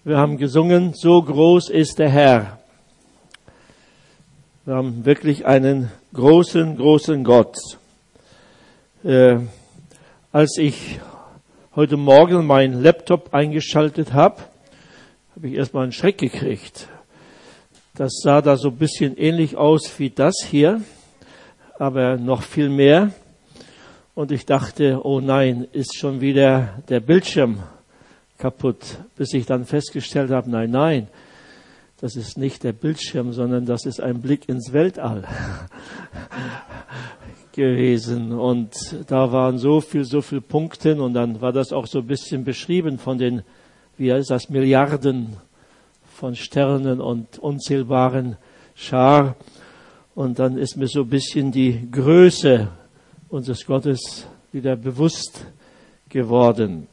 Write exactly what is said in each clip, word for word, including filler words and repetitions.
Wir haben gesungen, so groß ist der Herr. Wir haben wirklich einen großen, großen Gott. Äh, als ich heute Morgen meinen Laptop eingeschaltet habe, habe ich erstmal einen Schreck gekriegt. Das sah da so ein bisschen ähnlich aus wie das hier, aber noch viel mehr. Und ich dachte, oh nein, ist schon wieder der Bildschirm kaputt, bis ich dann festgestellt habe, nein, nein, das ist nicht der Bildschirm, sondern das ist ein Blick ins Weltall gewesen. Und da waren so viel, so viele Punkte und dann war das auch so ein bisschen beschrieben von den, wie heißt das, Milliarden von Sternen und unzählbaren Schar. Und dann ist mir so ein bisschen die Größe unseres Gottes wieder bewusst geworden.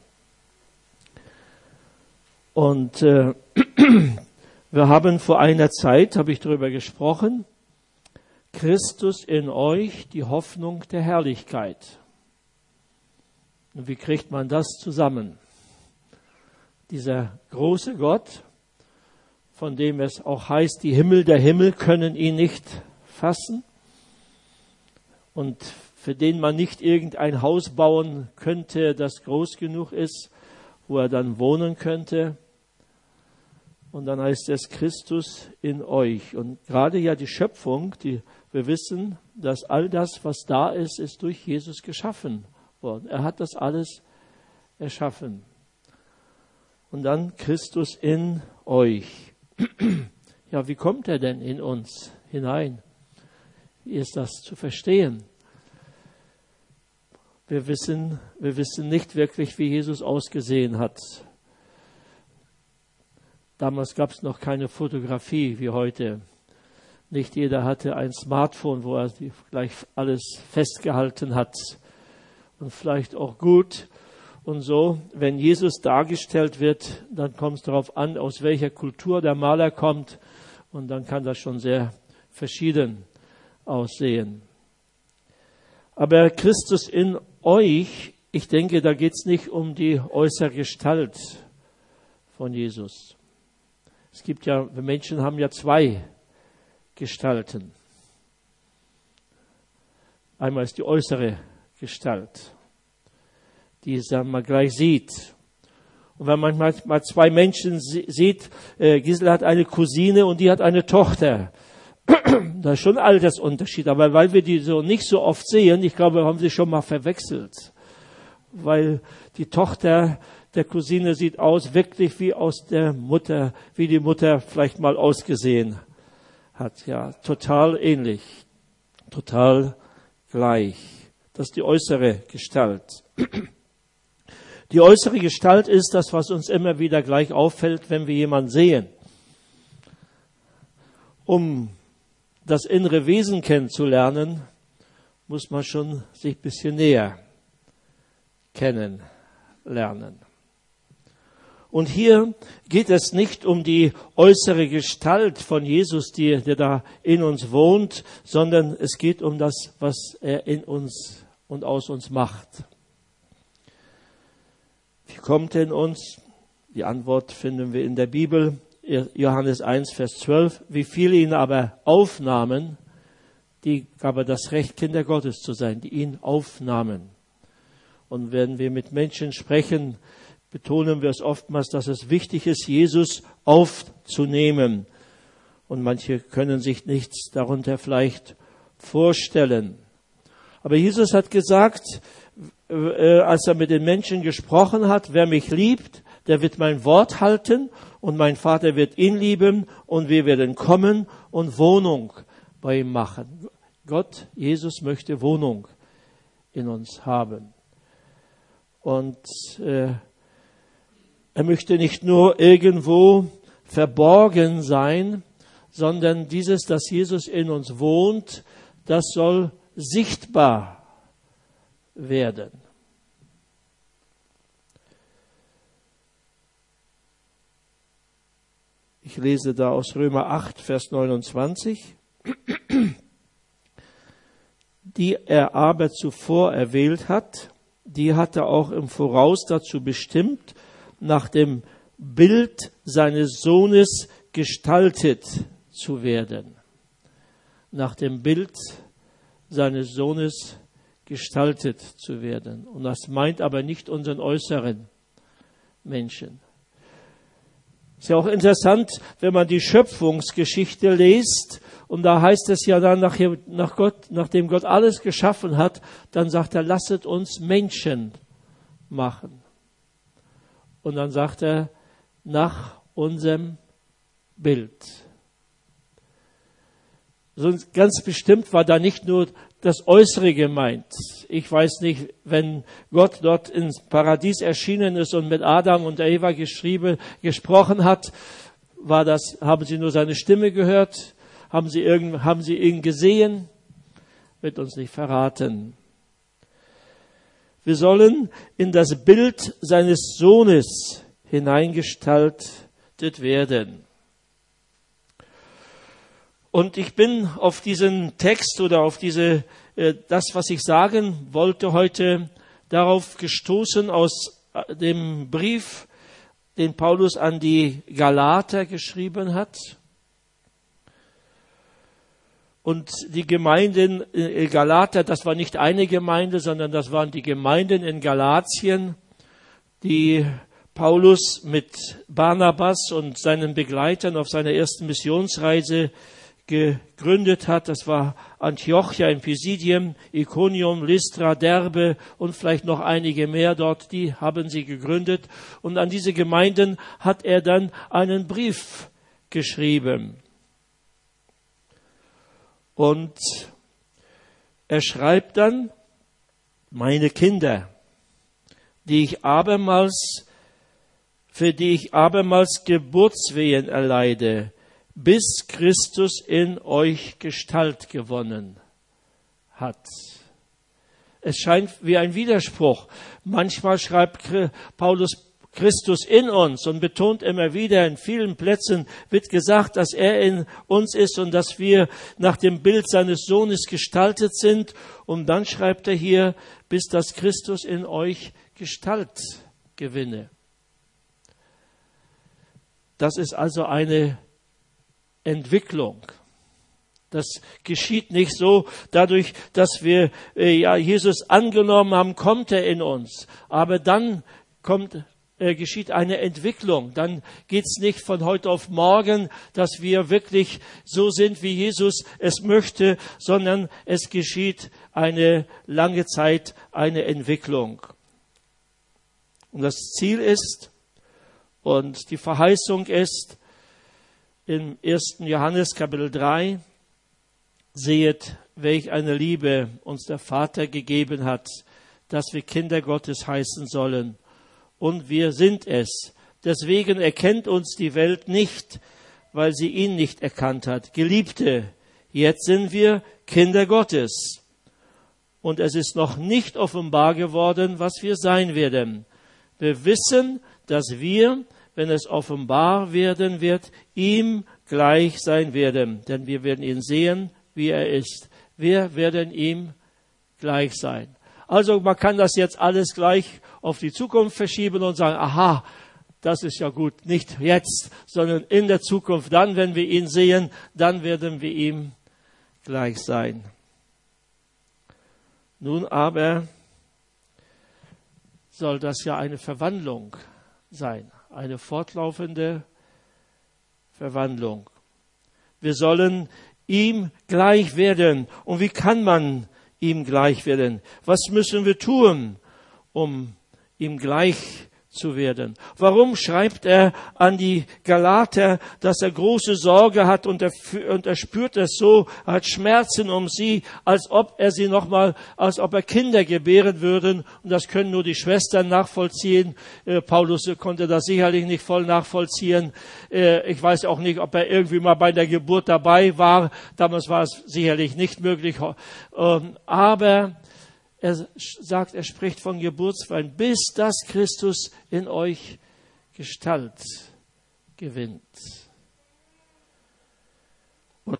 Und äh, wir haben vor einer Zeit, habe ich darüber gesprochen, Christus in euch, die Hoffnung der Herrlichkeit. Und wie kriegt man das zusammen? Dieser große Gott, von dem es auch heißt, die Himmel der Himmel können ihn nicht fassen und für den man nicht irgendein Haus bauen könnte, das groß genug ist, wo er dann wohnen könnte. Und dann heißt es Christus in euch. Und gerade ja die Schöpfung, die, wir wissen, dass all das, was da ist, ist durch Jesus geschaffen worden. Er hat das alles erschaffen. Und dann Christus in euch. Ja, wie kommt er denn in uns hinein? Wie ist das zu verstehen? Wir wissen, wir wissen nicht wirklich, wie Jesus ausgesehen hat. Damals gab es noch keine Fotografie wie heute. Nicht jeder hatte ein Smartphone, wo er gleich alles festgehalten hat. Und vielleicht auch gut. Und so, wenn Jesus dargestellt wird, dann kommt es darauf an, aus welcher Kultur der Maler kommt. Und dann kann das schon sehr verschieden aussehen. Aber Christus in euch, ich denke, da geht es nicht um die äußere Gestalt von Jesus. Es gibt ja, wir Menschen haben ja zwei Gestalten. Einmal ist die äußere Gestalt, die man gleich sieht. Und wenn man mal zwei Menschen sieht, äh, Gisela hat eine Cousine und die hat eine Tochter. Da ist schon ein Altersunterschied, aber weil wir die so nicht so oft sehen, ich glaube, wir haben sie schon mal verwechselt. Weil die Tochter der Cousine sieht aus, wirklich wie aus der Mutter, wie die Mutter vielleicht mal ausgesehen hat. Ja, total ähnlich, total gleich. Das ist die äußere Gestalt. Die äußere Gestalt ist das, was uns immer wieder gleich auffällt, wenn wir jemanden sehen. Um das innere Wesen kennenzulernen, muss man schon sich ein bisschen näher kennenlernen. Und hier geht es nicht um die äußere Gestalt von Jesus, die, der da in uns wohnt, sondern es geht um das, was er in uns und aus uns macht. Wie kommt er in uns? Die Antwort finden wir in der Bibel, Johannes eins, Vers zwölf. Wie viele ihn aber aufnahmen, die gab er das Recht, Kinder Gottes zu sein, die ihn aufnahmen. Und wenn wir mit Menschen sprechen, betonen wir es oftmals, dass es wichtig ist, Jesus aufzunehmen. Und manche können sich nichts darunter vielleicht vorstellen. Aber Jesus hat gesagt, äh, als er mit den Menschen gesprochen hat, wer mich liebt, der wird mein Wort halten und mein Vater wird ihn lieben und wir werden kommen und Wohnung bei ihm machen. Gott, Jesus möchte Wohnung in uns haben. Und äh, er möchte nicht nur irgendwo verborgen sein, sondern dieses, dass Jesus in uns wohnt, das soll sichtbar werden. Ich lese da aus Römer acht, Vers neunundzwanzig. Die er aber zuvor erwählt hat, die hat er auch im Voraus dazu bestimmt, nach dem Bild seines Sohnes gestaltet zu werden. Nach dem Bild seines Sohnes gestaltet zu werden. Und das meint aber nicht unseren äußeren Menschen. Ist ja auch interessant, wenn man die Schöpfungsgeschichte liest, und da heißt es ja dann, nach, nach Gott, nachdem Gott alles geschaffen hat, dann sagt er, lasset uns Menschen machen. Und dann sagt er, nach unserem Bild. So ganz bestimmt war da nicht nur das Äußere gemeint. Ich weiß nicht, wenn Gott dort ins Paradies erschienen ist und mit Adam und Eva geschrieben, gesprochen hat, war das, haben sie nur seine Stimme gehört? Haben sie, irgend, haben sie ihn gesehen? Wird uns nicht verraten. Wir sollen in das Bild seines Sohnes hineingestaltet werden. Und ich bin auf diesen Text oder auf diese, äh, das, was ich sagen wollte heute, darauf gestoßen aus dem Brief, den Paulus an die Galater geschrieben hat. Und die Gemeinden in Galater, das war nicht eine Gemeinde, sondern das waren die Gemeinden in Galatien, die Paulus mit Barnabas und seinen Begleitern auf seiner ersten Missionsreise gegründet hat. Das war Antiochia in Pisidien, Iconium, Lystra, Derbe und vielleicht noch einige mehr dort, die haben sie gegründet. Und an diese Gemeinden hat er dann einen Brief geschrieben. Und er schreibt dann, meine Kinder, die ich abermals, für die ich abermals Geburtswehen erleide, bis Christus in euch Gestalt gewonnen hat. Es scheint wie ein Widerspruch. Manchmal schreibt Paulus Christus in uns und betont immer wieder, in vielen Plätzen wird gesagt, dass er in uns ist und dass wir nach dem Bild seines Sohnes gestaltet sind. Und dann schreibt er hier, bis dass Christus in euch Gestalt gewinne. Das ist also eine Entwicklung. Das geschieht nicht so dadurch, dass wir äh, ja, Jesus angenommen haben, kommt er in uns. Aber dann kommt, äh, geschieht eine Entwicklung. Dann geht es nicht von heute auf morgen, dass wir wirklich so sind, wie Jesus es möchte, sondern es geschieht eine lange Zeit, eine Entwicklung. Und das Ziel ist und die Verheißung ist, im ersten Johannes Kapitel drei, sehet, welch eine Liebe uns der Vater gegeben hat, dass wir Kinder Gottes heißen sollen. Und wir sind es. Deswegen erkennt uns die Welt nicht, weil sie ihn nicht erkannt hat. Geliebte, jetzt sind wir Kinder Gottes. Und es ist noch nicht offenbar geworden, was wir sein werden. Wir wissen, dass wir, wenn es offenbar werden wird, ihm gleich sein werden. Denn wir werden ihn sehen, wie er ist. Wir werden ihm gleich sein. Also man kann das jetzt alles gleich auf die Zukunft verschieben und sagen, aha, das ist ja gut. Nicht jetzt, sondern in der Zukunft. Dann, wenn wir ihn sehen, dann werden wir ihm gleich sein. Nun aber soll das ja eine Verwandlung sein. Eine fortlaufende Verwandlung. Wir sollen ihm gleich werden. Und wie kann man ihm gleich werden? Was müssen wir tun, um ihm gleich zu werden? Warum schreibt er an die Galater, dass er große Sorge hat und er, und er spürt es so, er hat Schmerzen um sie, als ob er sie nochmal, als ob er Kinder gebären würden. Und das können nur die Schwestern nachvollziehen. Äh, Paulus konnte das sicherlich nicht voll nachvollziehen. Äh, ich weiß auch nicht, ob er irgendwie mal bei der Geburt dabei war. Damals war es sicherlich nicht möglich. Ähm, aber er sagt, er spricht von Geburtswein, bis dass Christus in euch Gestalt gewinnt. Und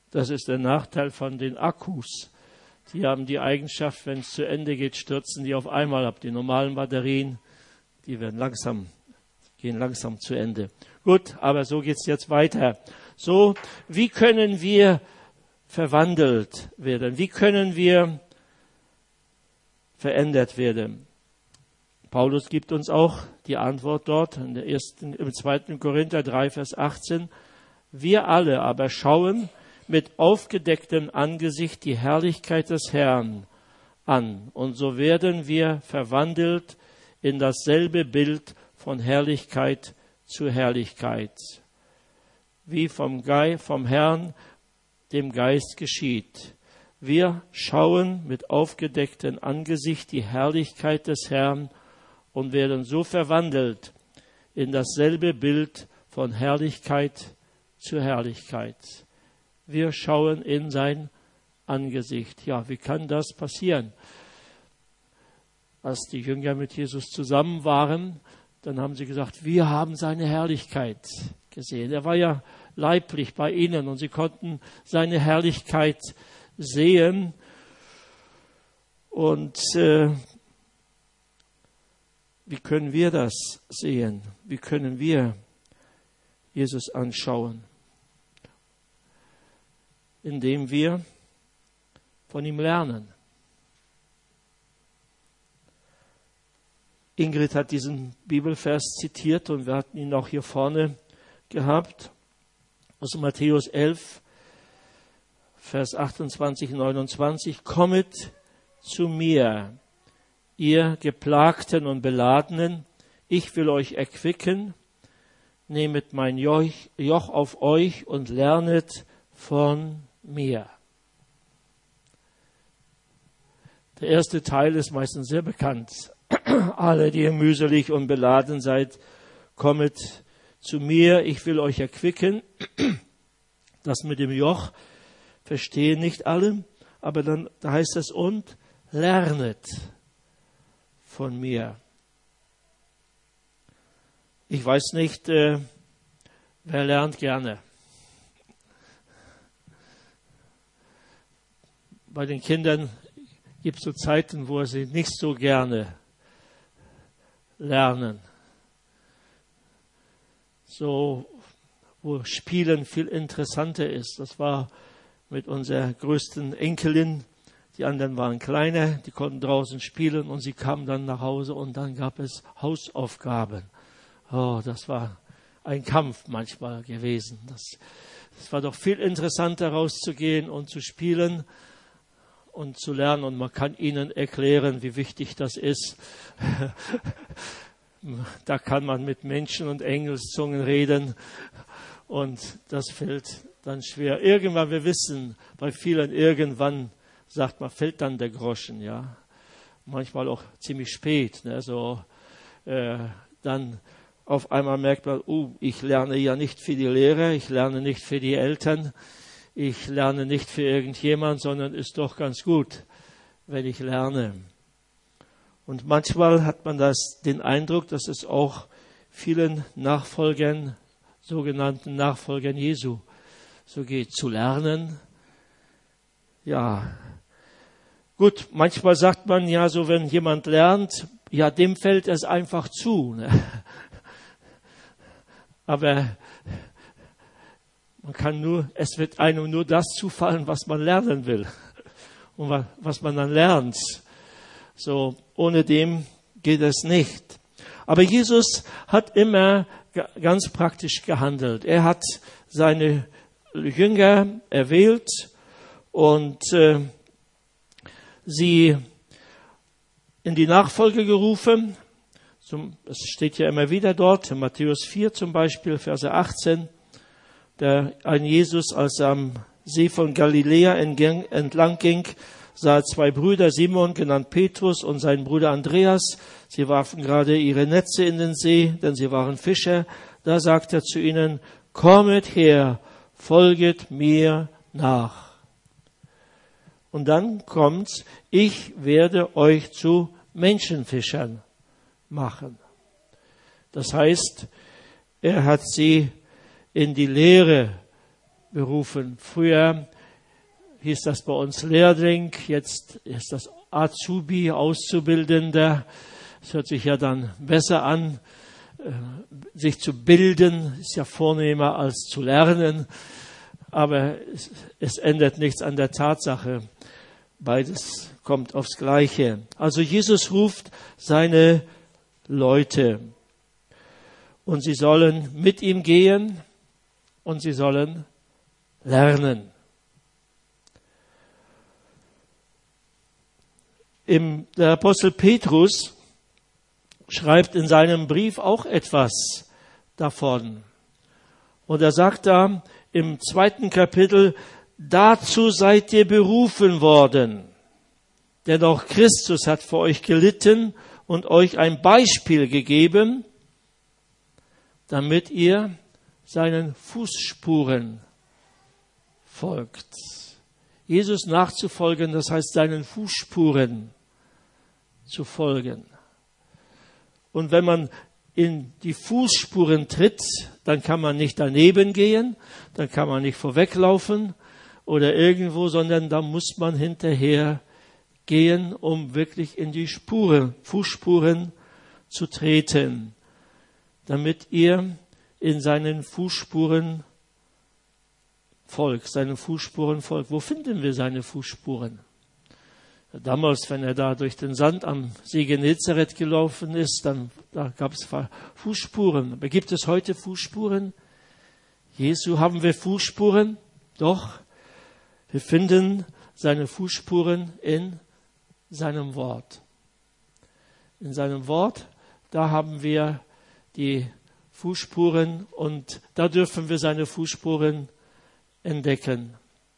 Das ist der Nachteil von den Akkus. Die haben die Eigenschaft, wenn es zu Ende geht, stürzen die auf einmal ab. Die normalen Batterien, die werden langsam, gehen langsam zu Ende. Gut, aber so geht's jetzt weiter. So, wie können wir verwandelt werden? Wie können wir verändert werden? Paulus gibt uns auch die Antwort dort in der ersten, im zweiten Korinther drei, Vers achtzehn. Wir alle aber schauen mit aufgedecktem Angesicht die Herrlichkeit des Herrn an. Und so werden wir verwandelt in dasselbe Bild von Herrlichkeit zu Herrlichkeit, wie vom, Ge- vom Herrn, dem Geist geschieht. Wir schauen mit aufgedecktem Angesicht die Herrlichkeit des Herrn und werden so verwandelt in dasselbe Bild von Herrlichkeit zu Herrlichkeit. Wir schauen in sein Angesicht. Ja, wie kann das passieren? Als die Jünger mit Jesus zusammen waren, dann haben sie gesagt, wir haben seine Herrlichkeit gesehen. Er war ja leiblich bei ihnen und sie konnten seine Herrlichkeit sehen. Und äh, wie können wir das sehen? Wie können wir Jesus anschauen? Indem wir von ihm lernen. Ingrid hat diesen Bibelvers zitiert und wir hatten ihn auch hier vorne gehabt. Aus Matthäus elf, Vers achtundzwanzig, neunundzwanzig. Kommet zu mir, ihr Geplagten und Beladenen, ich will euch erquicken. Nehmet mein Joch auf euch und lernet von mir. Der erste Teil ist meistens sehr bekannt. Alle, die ihr mühselig und beladen seid, kommet zu mir, ich will euch erquicken. Das mit dem Joch verstehen nicht alle, aber dann da heißt es, und lernet von mir. Ich weiß nicht, äh, wer lernt gerne. Bei den Kindern gibt es so Zeiten, wo sie nicht so gerne lernen. So, wo Spielen viel interessanter ist. Das war mit unserer größten Enkelin. Die anderen waren kleiner, die konnten draußen spielen und sie kamen dann nach Hause und dann gab es Hausaufgaben. Oh, das war ein Kampf manchmal gewesen. Das, das war doch viel interessanter, rauszugehen und zu spielen und zu lernen. Und man kann ihnen erklären, wie wichtig das ist. Da kann man mit Menschen und Engelszungen reden. Und das fällt dann schwer. Irgendwann, wir wissen, bei vielen irgendwann, sagt man, fällt dann der Groschen. Ja, manchmal auch ziemlich spät. Ne? So, äh, dann auf einmal merkt man, uh, ich lerne ja nicht für die Lehrer, ich lerne nicht für die Eltern, ich lerne nicht für irgendjemand, sondern ist doch ganz gut, wenn ich lerne. Und manchmal hat man das, den Eindruck, dass es auch vielen Nachfolgern, sogenannten Nachfolgern Jesu, so geht, zu lernen. Ja, gut, manchmal sagt man ja so, wenn jemand lernt, ja, dem fällt es einfach zu. Ne? Aber man kann nur, es wird einem nur das zufallen, was man lernen will und was man dann lernt. So, ohne dem geht es nicht. Aber Jesus hat immer ganz praktisch gehandelt. Er hat seine Jünger erwählt und äh, sie in die Nachfolge gerufen. Es steht ja immer wieder dort, in Matthäus vier zum Beispiel, Verse achtzehn, der ein Jesus, als er am See von Galiläa entlang ging, sah zwei Brüder, Simon, genannt Petrus, und sein Bruder Andreas. Sie warfen gerade ihre Netze in den See, denn sie waren Fischer. Da sagte er zu ihnen, kommet her, folget mir nach. Und dann kommt's, ich werde euch zu Menschenfischern machen. Das heißt, er hat sie in die Lehre berufen. Früher hieß das bei uns Lehrling, jetzt ist das Azubi, Auszubildender. Es hört sich ja dann besser an, sich zu bilden, ist ja vornehmer als zu lernen, aber es, es ändert nichts an der Tatsache. Beides kommt aufs Gleiche. Also Jesus ruft seine Leute und sie sollen mit ihm gehen und sie sollen lernen. Im, der Apostel Petrus schreibt in seinem Brief auch etwas davon. Und er sagt da im zweiten Kapitel, dazu seid ihr berufen worden, denn auch Christus hat für euch gelitten und euch ein Beispiel gegeben, damit ihr seinen Fußspuren folgt. Jesus nachzufolgen, das heißt seinen Fußspuren zu folgen. Und wenn man in die Fußspuren tritt, dann kann man nicht daneben gehen, dann kann man nicht vorweglaufen oder irgendwo, sondern da muss man hinterher gehen, um wirklich in die Spuren, Fußspuren zu treten, damit ihr in seinen Fußspuren folgt, seinen Fußspuren folgt. Wo finden wir seine Fußspuren? Damals, wenn er da durch den Sand am See Genezareth gelaufen ist, dann da gab es Fußspuren. Aber gibt es heute Fußspuren? Jesu, haben wir Fußspuren? Doch, wir finden seine Fußspuren in seinem Wort. In seinem Wort, da haben wir die Fußspuren und da dürfen wir seine Fußspuren entdecken.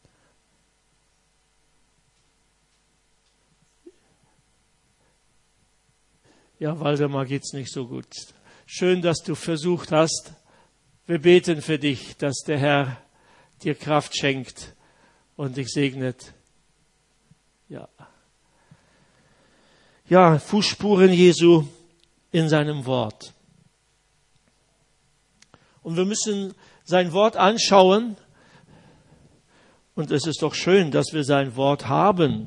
Ja, Waldemar, geht's nicht so gut. Schön, dass du versucht hast. Wir beten für dich, dass der Herr dir Kraft schenkt und dich segnet. Ja. Ja, Fußspuren Jesu in seinem Wort. Und wir müssen sein Wort anschauen. Und es ist doch schön, dass wir sein Wort haben.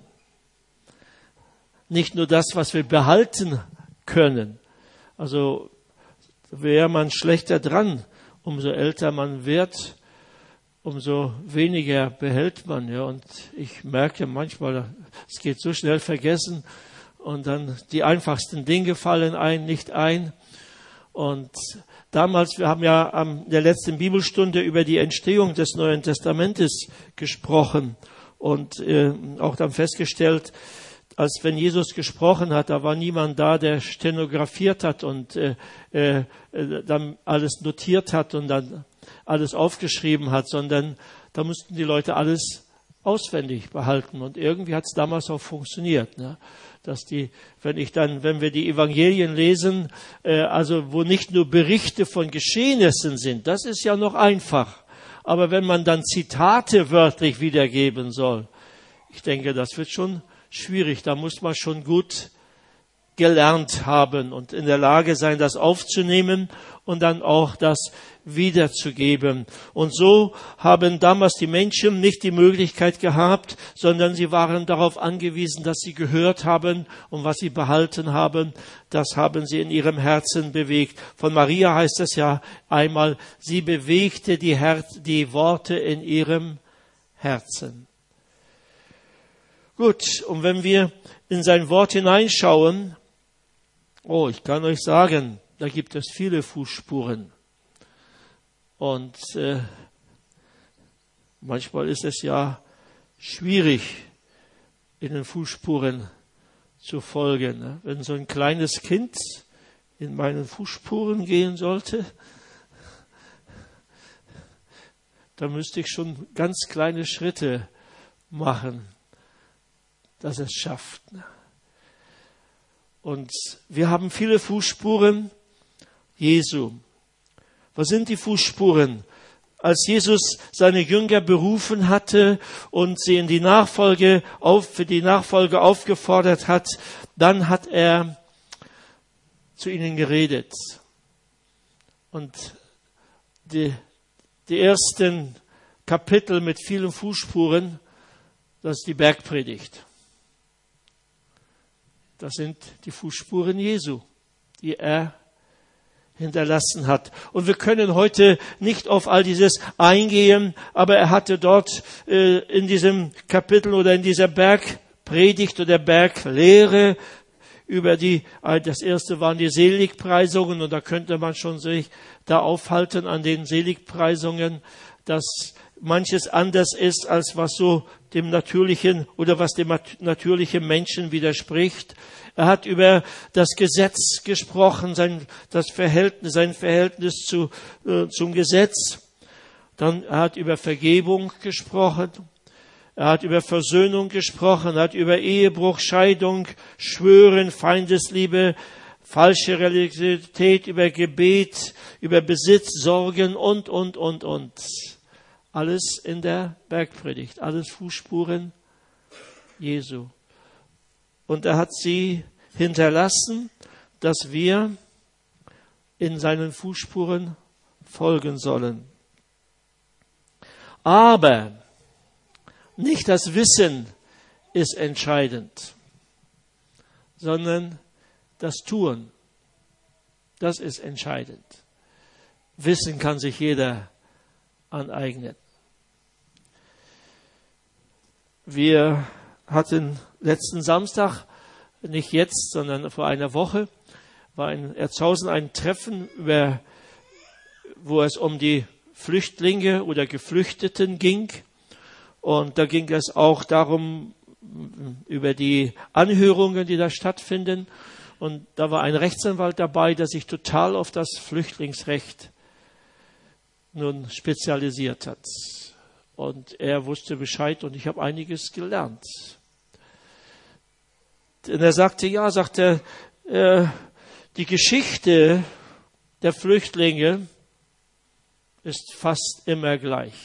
Nicht nur das, was wir behalten können. Also wäre man schlechter dran, umso älter man wird, umso weniger behält man. Ja. Und ich merke manchmal, es geht so schnell vergessen und dann die einfachsten Dinge fallen ein, nicht ein. Und damals, wir haben ja an der letzten Bibelstunde über die Entstehung des Neuen Testamentes gesprochen und äh, auch dann festgestellt, als wenn Jesus gesprochen hat, da war niemand da, der stenografiert hat und äh, äh, dann alles notiert hat und dann alles aufgeschrieben hat, sondern da mussten die Leute alles auswendig behalten. Und irgendwie hat es damals auch funktioniert, ne? Dass die, wenn ich dann, wenn wir die Evangelien lesen, äh, also wo nicht nur Berichte von Geschehnissen sind, das ist ja noch einfach. Aber wenn man dann Zitate wörtlich wiedergeben soll, ich denke, das wird schon schwierig. Da muss man schon gut gelernt haben und in der Lage sein, das aufzunehmen und dann auch das wiederzugeben. Und so haben damals die Menschen nicht die Möglichkeit gehabt, sondern sie waren darauf angewiesen, dass sie gehört haben und was sie behalten haben, das haben sie in ihrem Herzen bewegt. Von Maria heißt es ja einmal, sie bewegte die, Herz, die Worte in ihrem Herzen. Gut, und wenn wir in sein Wort hineinschauen, oh, ich kann euch sagen, da gibt es viele Fußspuren. Und äh, manchmal ist es ja schwierig, in den Fußspuren zu folgen. Ne? Wenn so ein kleines Kind in meinen Fußspuren gehen sollte, dann müsste ich schon ganz kleine Schritte machen, dass es schafft. Und wir haben viele Fußspuren Jesu. Was sind die Fußspuren? Als Jesus seine Jünger berufen hatte und sie in die Nachfolge auf, für die Nachfolge aufgefordert hat, dann hat er zu ihnen geredet. Und die, die ersten Kapitel mit vielen Fußspuren, Das ist die Bergpredigt. Das sind die Fußspuren Jesu, die er hinterlassen hat. Und wir können heute nicht auf all dieses eingehen, aber er hatte dort äh, in diesem Kapitel oder in dieser Bergpredigt oder Berglehre über die, das erste waren die Seligpreisungen, und da könnte man schon sich da aufhalten an den Seligpreisungen, dass manches anders ist, als was so dem natürlichen oder was dem natürlichen Menschen widerspricht. Er hat über das Gesetz gesprochen, sein, das Verhältnis, sein Verhältnis zu, äh, zum Gesetz. Dann er hat über Vergebung gesprochen. Er hat über Versöhnung gesprochen, er hat über Ehebruch, Scheidung, Schwören, Feindesliebe, falsche Religiosität, über Gebet, über Besitz, Sorgen und, und, und, und. Alles in der Bergpredigt, alles Fußspuren Jesu. Und er hat sie hinterlassen, dass wir in seinen Fußspuren folgen sollen. Aber nicht das Wissen ist entscheidend, sondern das Tun. Das ist entscheidend. Wissen kann sich jeder aneignen. Wir hatten letzten Samstag, nicht jetzt, sondern vor einer Woche, war in Erzhausen ein Treffen, über, wo es um die Flüchtlinge oder Geflüchteten ging. Und da ging es auch darum, über die Anhörungen, die da stattfinden. Und da war ein Rechtsanwalt dabei, der sich total auf das Flüchtlingsrecht nun spezialisiert hat. Und er wusste Bescheid und ich habe einiges gelernt. Und er sagte, ja, sagte, äh, die Geschichte der Flüchtlinge ist fast immer gleich.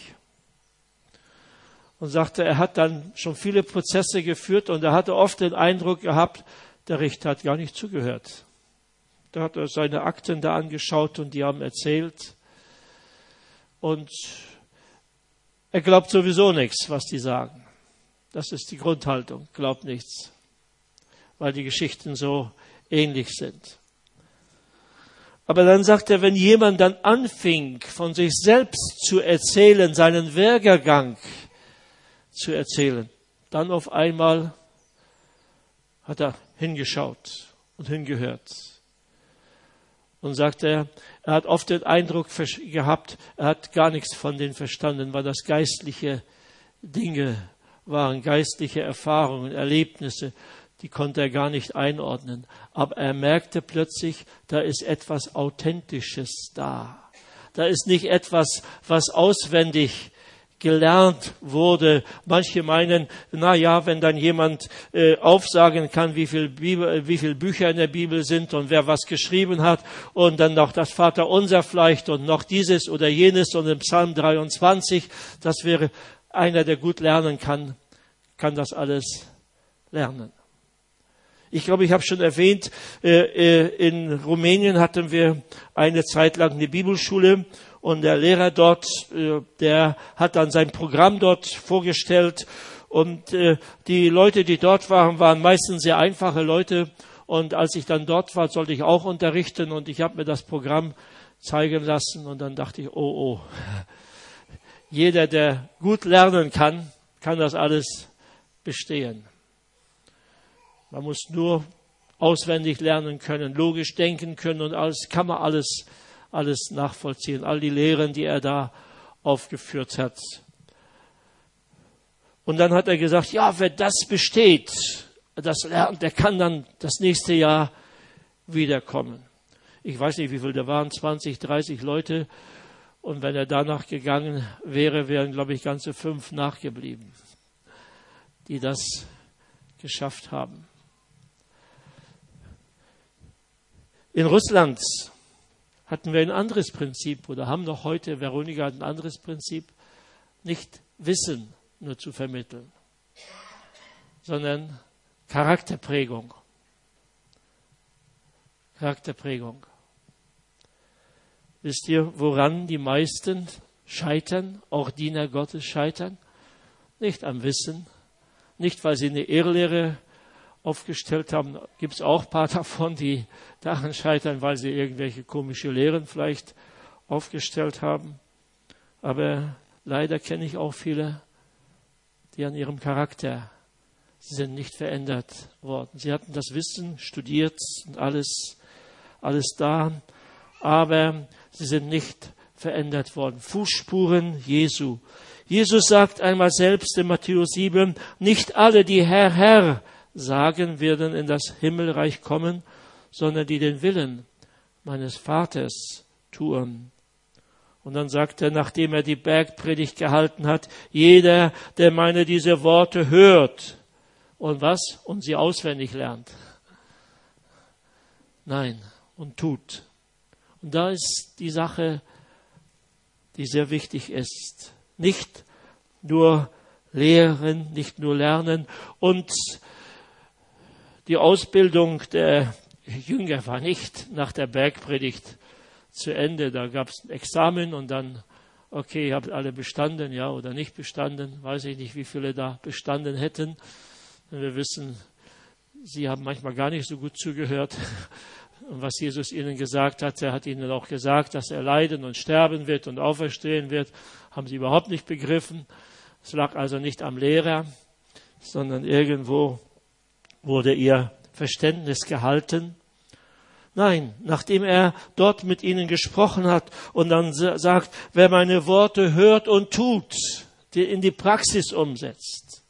Und sagte, er hat dann schon viele Prozesse geführt und er hatte oft den Eindruck gehabt, der Richter hat gar nicht zugehört. Da hat er seine Akten da angeschaut und die haben erzählt. Und er glaubt sowieso nichts, was die sagen. Das ist die Grundhaltung, glaubt nichts, weil die Geschichten so ähnlich sind. Aber dann sagt er, wenn jemand dann anfing, von sich selbst zu erzählen, seinen Werdegang zu erzählen, dann auf einmal hat er hingeschaut und hingehört. Und sagt er, er hat oft den Eindruck gehabt, er hat gar nichts von denen verstanden, weil das geistliche Dinge waren, geistliche Erfahrungen, Erlebnisse, die konnte er gar nicht einordnen. Aber er merkte plötzlich, da ist etwas Authentisches da. Da ist nicht etwas, was auswendig gelernt wurde. Manche meinen, na ja, wenn dann jemand äh, aufsagen kann, wie viel Bibel, wie viel Bücher in der Bibel sind und wer was geschrieben hat und dann noch das Vaterunser vielleicht und noch dieses oder jenes und im Psalm dreiundzwanzig, das wäre einer, der gut lernen kann, kann das alles lernen. Ich glaube, ich habe schon erwähnt, äh, in Rumänien hatten wir eine Zeit lang eine Bibelschule. Und der Lehrer dort, der hat dann sein Programm dort vorgestellt. Und die Leute, die dort waren, waren meistens sehr einfache Leute. Und als ich dann dort war, sollte ich auch unterrichten. Und ich habe mir das Programm zeigen lassen. Und dann dachte ich, oh, oh. Jeder, der gut lernen kann, kann das alles bestehen. Man muss nur auswendig lernen können, logisch denken können und alles kann man alles alles nachvollziehen, all die Lehren, die er da aufgeführt hat. Und dann hat er gesagt, ja, wer das besteht, das lernt, der kann dann das nächste Jahr wiederkommen. Ich weiß nicht, wie viele da waren, zwanzig, dreißig Leute. Und wenn er danach gegangen wäre, wären, glaube ich, ganze fünf nachgeblieben, die das geschafft haben. In Russland hatten wir ein anderes Prinzip oder haben noch heute, Veronika hat ein anderes Prinzip, nicht Wissen nur zu vermitteln, sondern Charakterprägung. Charakterprägung. Wisst ihr, woran die meisten scheitern, auch Diener Gottes scheitern? Nicht am Wissen, Nicht, weil sie eine Irrlehre aufgestellt haben, gibt es auch ein paar davon, die daran scheitern, weil sie irgendwelche komische Lehren vielleicht aufgestellt haben. Aber leider kenne ich auch viele, die an ihrem Charakter sind nicht verändert worden. Sie hatten das Wissen, studiert und alles, alles da, aber sie sind nicht verändert worden. Fußspuren Jesu. Jesus sagt einmal selbst in Matthäus sieben, nicht alle, die Herr, Herr sagen, werden in das Himmelreich kommen, sondern die den Willen meines Vaters tun. Und dann sagt er, nachdem er die Bergpredigt gehalten hat, jeder, der meine diese Worte hört und was? Und sie auswendig lernt. Nein, und tut. Und da ist die Sache, die sehr wichtig ist. Nicht nur lehren, nicht nur lernen. Und die Ausbildung der Jünger war nicht nach der Bergpredigt zu Ende. Da gab es ein Examen und dann, okay, ihr habt alle bestanden, ja oder nicht bestanden. Weiß ich nicht, wie viele da bestanden hätten. Wir wissen, sie haben manchmal gar nicht so gut zugehört. Und was Jesus ihnen gesagt hat, er hat ihnen auch gesagt, dass er leiden und sterben wird und auferstehen wird, haben sie überhaupt nicht begriffen. Es lag also nicht am Lehrer, sondern irgendwo wurde ihr Verständnis gehalten. Nein, nachdem er dort mit ihnen gesprochen hat und dann sagt, wer meine Worte hört und tut, die in die Praxis umsetzt,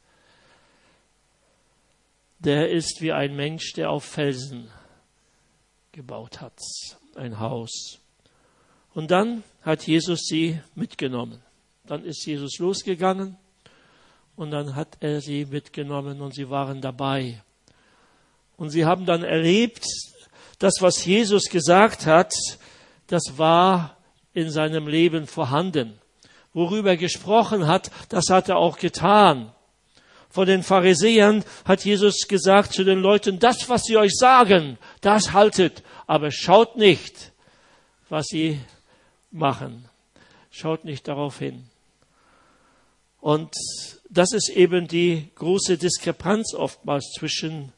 der ist wie ein Mensch, der auf Felsen gebaut hat, ein Haus. Und dann hat Jesus sie mitgenommen. Dann ist Jesus losgegangen und dann hat er sie mitgenommen und sie waren dabei. Und sie haben dann erlebt, das, was Jesus gesagt hat, das war in seinem Leben vorhanden. Worüber er gesprochen hat, das hat er auch getan. Von den Pharisäern hat Jesus gesagt zu den Leuten, das, was sie euch sagen, das haltet, aber schaut nicht, was sie machen. Schaut nicht darauf hin. Und das ist eben die große Diskrepanz oftmals zwischen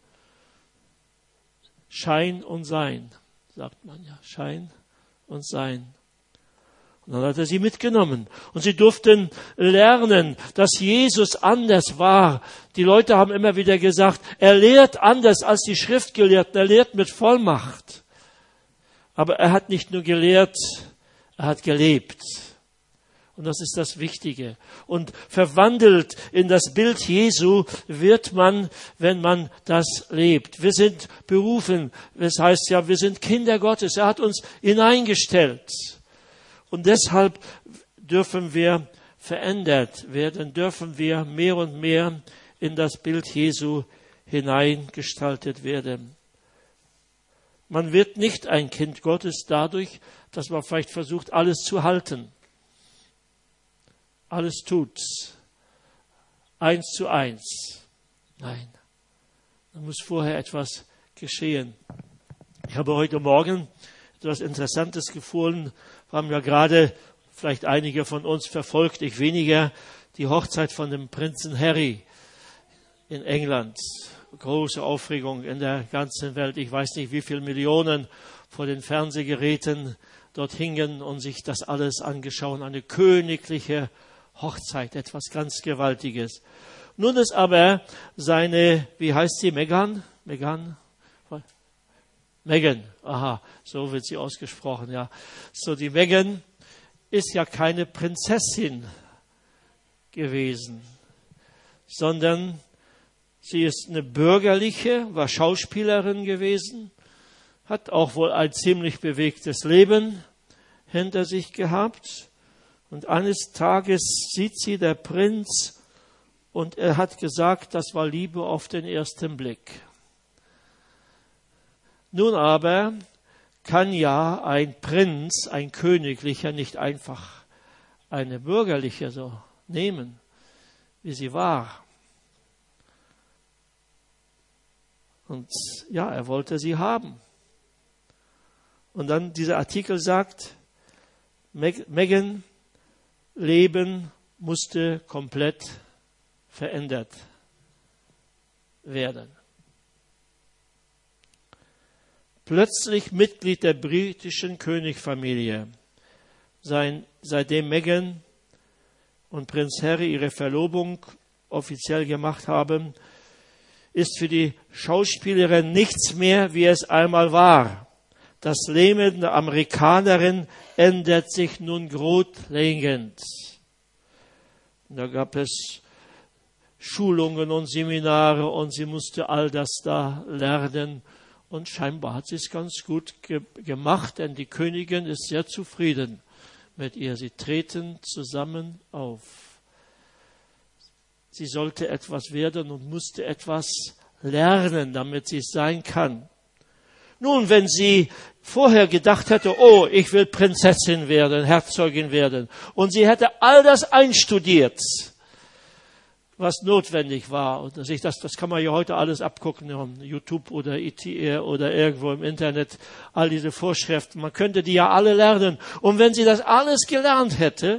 Schein und Sein, sagt man ja, Schein und Sein. Und dann hat er sie mitgenommen. Und sie durften lernen, dass Jesus anders war. Die Leute haben immer wieder gesagt, er lehrt anders als die Schriftgelehrten. Er lehrt mit Vollmacht. Aber er hat nicht nur gelehrt, er hat gelebt. Und das ist das Wichtige. Und verwandelt in das Bild Jesu wird man, wenn man das lebt. Wir sind berufen. Das heißt ja, wir sind Kinder Gottes. Er hat uns hineingestellt. Und deshalb dürfen wir verändert werden, dürfen wir mehr und mehr in das Bild Jesu hineingestaltet werden. Man wird nicht ein Kind Gottes dadurch, dass man vielleicht versucht, alles zu halten. Alles tut. Eins zu eins. Nein. Da muss vorher etwas geschehen. Ich habe heute Morgen etwas Interessantes gefunden. Wir haben ja gerade, vielleicht einige von uns verfolgt, ich weniger, die Hochzeit von dem Prinzen Harry in England. Große Aufregung in der ganzen Welt. Ich weiß nicht, wie viele Millionen vor den Fernsehgeräten dort hingen und sich das alles angeschaut. Eine königliche Hochzeit, etwas ganz Gewaltiges. Nun ist aber seine, wie heißt sie, Meghan? Meghan? Meghan, aha, so wird sie ausgesprochen, ja. So, die Meghan ist ja keine Prinzessin gewesen, sondern sie ist eine bürgerliche, war Schauspielerin gewesen, hat auch wohl ein ziemlich bewegtes Leben hinter sich gehabt. Und eines Tages sieht sie der Prinz und er hat gesagt, das war Liebe auf den ersten Blick. Nun aber kann ja ein Prinz, ein Königlicher, nicht einfach eine bürgerliche so nehmen, wie sie war. Und ja, er wollte sie haben. Und dann dieser Artikel sagt, Meghan Leben musste komplett verändert werden. Plötzlich Mitglied der britischen Königfamilie. Sein, seitdem Meghan und Prinz Harry ihre Verlobung offiziell gemacht haben, ist für die Schauspielerin nichts mehr, wie es einmal war. Das Leben der Amerikanerin ändert sich nun grundlegend. Da gab es Schulungen und Seminare und sie musste all das da lernen. Und scheinbar hat sie es ganz gut ge- gemacht, denn die Königin ist sehr zufrieden mit ihr. Sie treten zusammen auf. Sie sollte etwas werden und musste etwas lernen, damit sie es sein kann. Nun, wenn sie vorher gedacht hätte, oh, ich will Prinzessin werden, Herzogin werden, und sie hätte all das einstudiert, was notwendig war, und sich das, das kann man ja heute alles abgucken, auf YouTube oder I T R oder irgendwo im Internet, all diese Vorschriften, man könnte die ja alle lernen. Und wenn sie das alles gelernt hätte,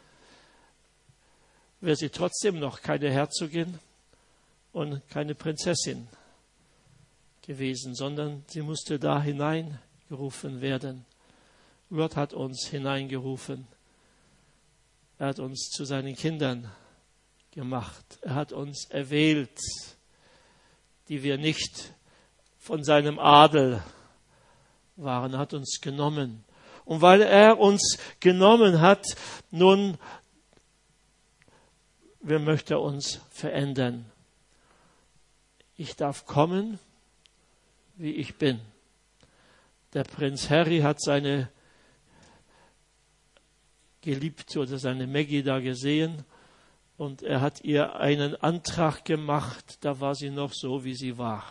wäre sie trotzdem noch keine Herzogin und keine Prinzessin gewesen, sondern sie musste da hineingerufen werden. Gott hat uns hineingerufen. Er hat uns zu seinen Kindern gemacht. Er hat uns erwählt, die wir nicht von seinem Adel waren. Er hat uns genommen. Und weil er uns genommen hat, nun, wir möchten uns verändern. Ich darf kommen, wie ich bin. Der Prinz Harry hat seine Geliebte oder seine Maggie da gesehen und er hat ihr einen Antrag gemacht, da war sie noch so, wie sie war.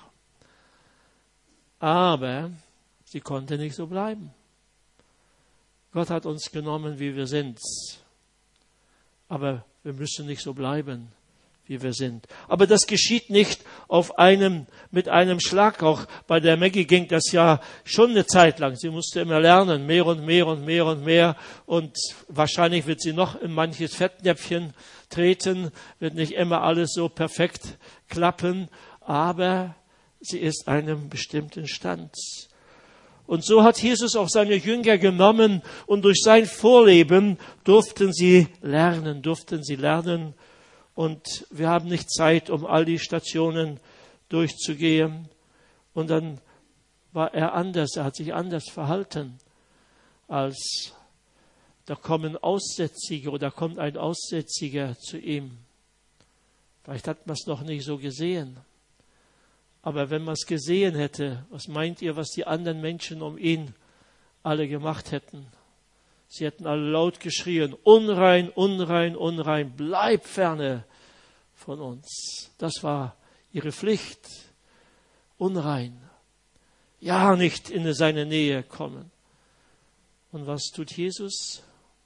Aber sie konnte nicht so bleiben. Gott hat uns genommen, wie wir sind. Aber wir müssen nicht so bleiben, wie wir sind. Aber das geschieht nicht auf einem, mit einem Schlag. Auch bei der Maggie ging das ja schon eine Zeit lang. Sie musste immer lernen, mehr und mehr und mehr und mehr. Und wahrscheinlich wird sie noch in manches Fettnäpfchen treten, wird nicht immer alles so perfekt klappen. Aber sie ist einem bestimmten Stand. Und so hat Jesus auch seine Jünger genommen und durch sein Vorleben durften sie lernen, durften sie lernen. Und wir haben nicht Zeit, um all die Stationen durchzugehen. Und dann war er anders, er hat sich anders verhalten, als da kommen Aussätzige oder kommt ein Aussätziger zu ihm. Vielleicht hat man es noch nicht so gesehen. Aber wenn man es gesehen hätte, was meint ihr, was die anderen Menschen um ihn alle gemacht hätten? Sie hätten alle laut geschrien, unrein, unrein, unrein, bleib ferne von uns. Das war ihre Pflicht. Unrein. Ja, nicht in seine Nähe kommen. Und was tut Jesus?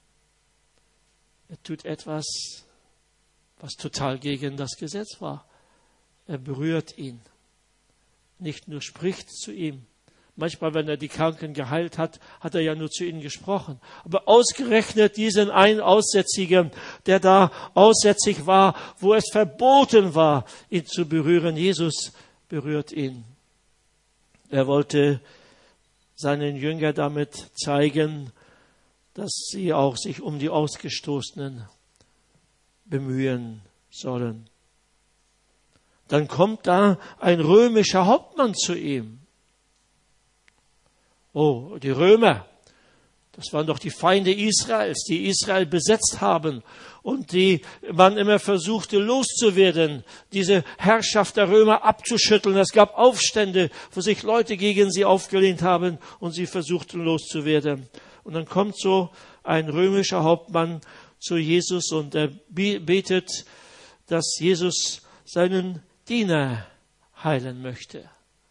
Er tut etwas, was total gegen das Gesetz war. Er berührt ihn. Nicht nur spricht zu ihm. Manchmal, wenn er die Kranken geheilt hat, hat er ja nur zu ihnen gesprochen. Aber ausgerechnet diesen einen Aussätzigen, der da aussätzig war, wo es verboten war, ihn zu berühren. Jesus berührt ihn. Er wollte seinen Jüngern damit zeigen, dass sie auch sich um die Ausgestoßenen bemühen sollen. Dann kommt da ein römischer Hauptmann zu ihm. Oh, die Römer, das waren doch die Feinde Israels, die Israel besetzt haben und die man immer versuchte loszuwerden, diese Herrschaft der Römer abzuschütteln. Es gab Aufstände, wo sich Leute gegen sie aufgelehnt haben und sie versuchten loszuwerden. Und dann kommt so ein römischer Hauptmann zu Jesus und er betet, dass Jesus seinen Diener heilen möchte.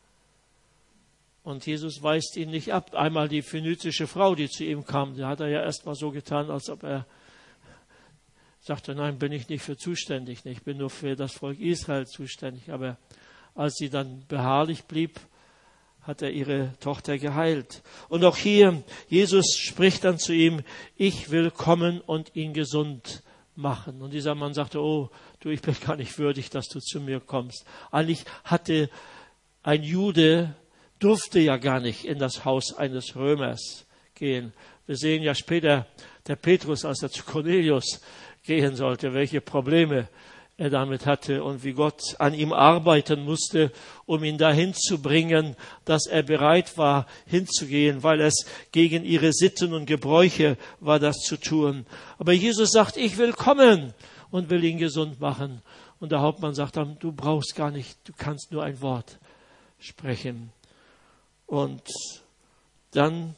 Und Jesus weist ihn nicht ab. Einmal die phönizische Frau, die zu ihm kam, die hat er ja erst mal so getan, als ob er sagte, nein, bin ich nicht für zuständig, ich bin nur für das Volk Israel zuständig. Aber als sie dann beharrlich blieb, hat er ihre Tochter geheilt. Und auch hier, Jesus spricht dann zu ihm, ich will kommen und ihn gesund machen. Und dieser Mann sagte, oh, du, ich bin gar nicht würdig, dass du zu mir kommst. Eigentlich hatte ein Jude, durfte ja gar nicht in das Haus eines Römers gehen. Wir sehen ja später, der Petrus, als er zu Cornelius gehen sollte, welche Probleme er damit hatte und wie Gott an ihm arbeiten musste, um ihn dahin zu bringen, dass er bereit war, hinzugehen, weil es gegen ihre Sitten und Gebräuche war, das zu tun. Aber Jesus sagt, ich will kommen und will ihn gesund machen. Und der Hauptmann sagt dann, du brauchst gar nicht, du kannst nur ein Wort sprechen. Und dann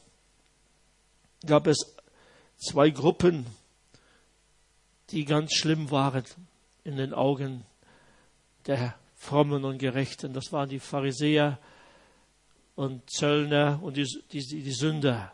gab es zwei Gruppen, die ganz schlimm waren in den Augen der Frommen und Gerechten. Das waren die Pharisäer und Zöllner und die, die, die Sünder.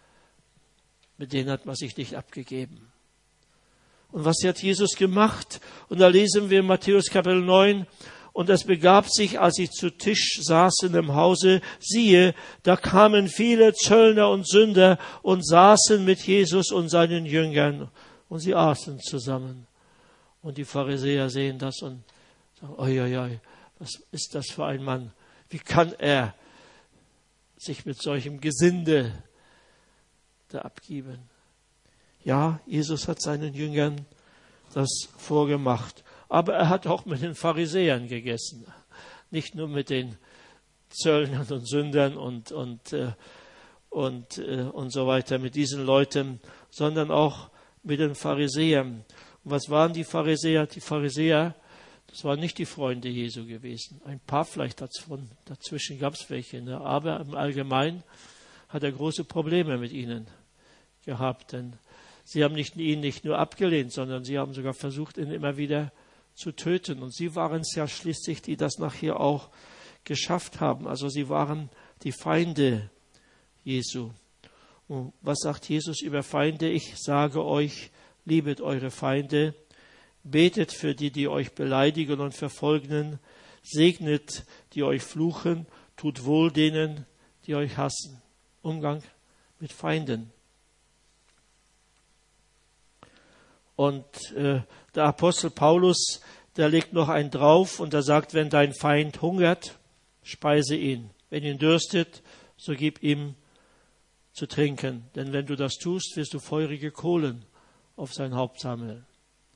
Mit denen hat man sich nicht abgegeben. Und was hat Jesus gemacht? Und da lesen wir in Matthäus Kapitel neun, und es begab sich, als sie zu Tisch saßen im Hause, siehe, da kamen viele Zöllner und Sünder und saßen mit Jesus und seinen Jüngern. Und sie aßen zusammen. Und die Pharisäer sehen das und sagen, oi, oi, oi, was ist das für ein Mann? Wie kann er sich mit solchem Gesinde da abgeben? Ja, Jesus hat seinen Jüngern das vorgemacht. Aber er hat auch mit den Pharisäern gegessen. Nicht nur mit den Zöllnern und Sündern und, und, äh, und, äh, und so weiter, mit diesen Leuten, sondern auch mit den Pharisäern. Und was waren die Pharisäer? Die Pharisäer, das waren nicht die Freunde Jesu gewesen. Ein paar vielleicht dazwischen, dazwischen gab es welche. Ne? Aber im Allgemeinen hat er große Probleme mit ihnen gehabt. Denn sie haben nicht, ihn nicht nur abgelehnt, sondern sie haben sogar versucht, ihn immer wieder zu töten. Und sie waren es ja schließlich, die das nachher auch geschafft haben. Also sie waren die Feinde Jesu. Und was sagt Jesus über Feinde? Ich sage euch, liebet eure Feinde, betet für die, die euch beleidigen und verfolgen, segnet, die euch fluchen, tut wohl denen, die euch hassen. Umgang mit Feinden. Und äh, der Apostel Paulus, der legt noch einen drauf und er sagt, wenn dein Feind hungert, speise ihn. Wenn ihn dürstet, so gib ihm zu trinken. Denn wenn du das tust, wirst du feurige Kohlen auf sein Haupt sammeln.